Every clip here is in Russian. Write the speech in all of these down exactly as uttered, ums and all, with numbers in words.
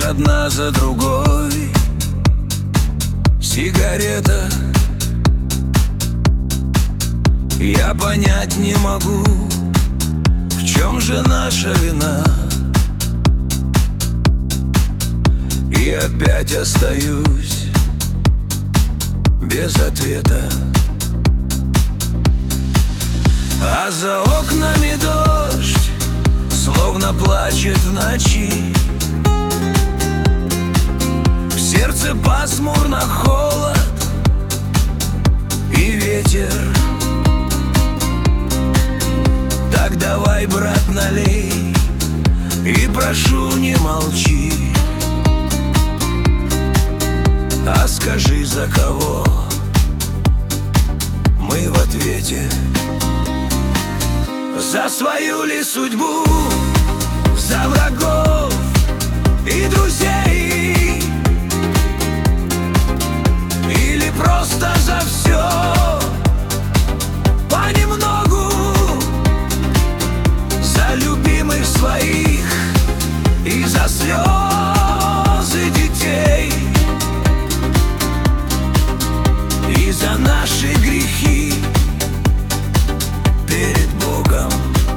одна за другой. Сигарета. Я понять не могу, в чем же наша вина. И опять остаюсь без ответа. А за окнами дождь, словно плачет в ночи. В сердце пасмурно холод и ветер. Так давай, брат, налей, и прошу, не молчи. А скажи, за кого мы в ответе? За свою ли судьбу, за врагов и друзей, или просто за все понемногу, за любимых своих и за слезы детей, и за наши грехи перед Богом.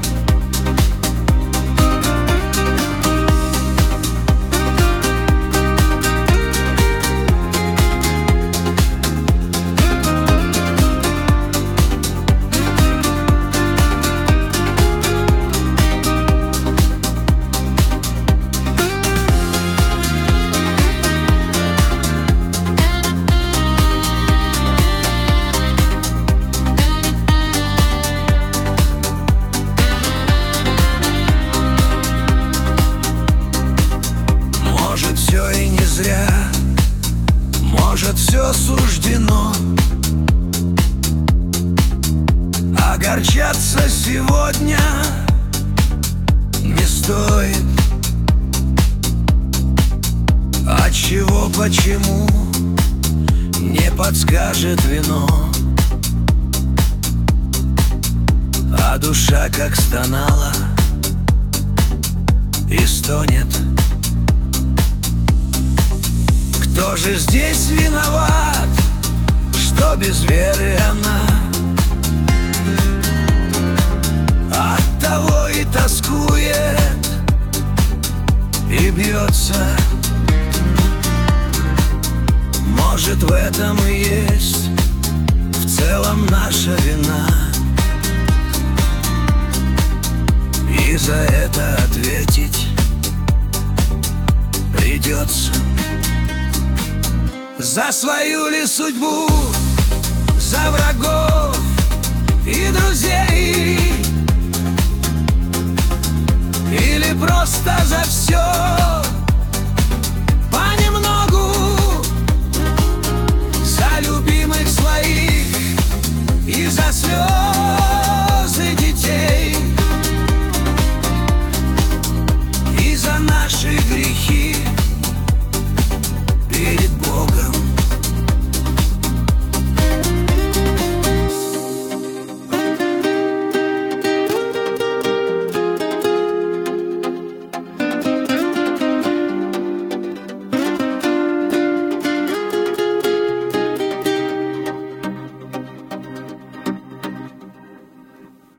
Зря, может, все суждено. Огорчаться сегодня не стоит. Отчего, почему, не подскажет вино. А душа как стонала и стонет. Кто же здесь виноват, что без веры она? Оттого и тоскует, и бьется. Может, в этом и есть в целом наша вина, и за это ответить придется. За свою ли судьбу, за врагов и друзей, или просто за все